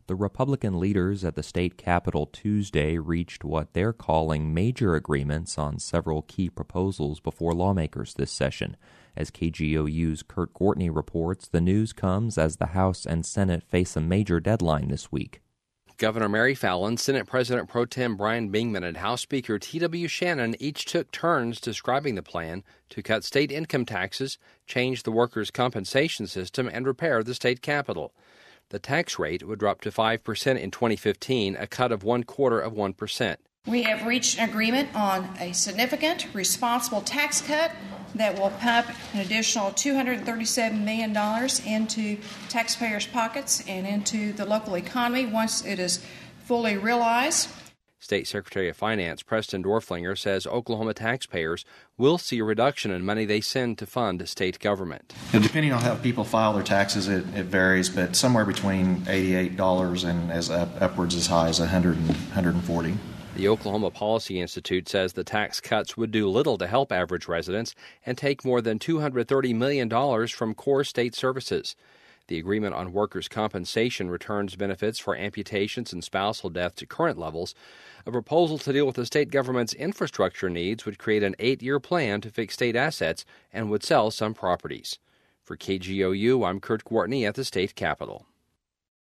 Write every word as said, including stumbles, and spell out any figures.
The Republican leaders at the state capitol Tuesday reached what they're calling major agreements on several key proposals before lawmakers this session. As K G O U's Kurt Gortney reports, the news comes as the House and Senate face a major deadline this week. Governor Mary Fallin, Senate President Pro Tem Brian Bingman, and House Speaker T W Shannon each took turns describing the plan to cut state income taxes, change the workers' compensation system, and repair the state capitol. The tax rate would drop to five percent in twenty fifteen, a cut of one quarter of one percent. We have reached an agreement on a significant, responsible tax cut that will pump an additional two hundred thirty-seven million dollars into taxpayers' pockets and into the local economy once it is fully realized. State Secretary of Finance Preston Dorflinger says Oklahoma taxpayers will see a reduction in money they send to fund state government. And depending on how people file their taxes, it, it varies, but somewhere between eighty-eight dollars and as up, upwards as high as one hundred and one hundred forty dollars. The Oklahoma Policy Institute says the tax cuts would do little to help average residents and take more than two hundred thirty million dollars from core state services. The agreement on workers' compensation returns benefits for amputations and spousal death to current levels. A proposal to deal with the state government's infrastructure needs would create an eight-year plan to fix state assets and would sell some properties. For K G O U, I'm Kurt Gortney at the state capitol.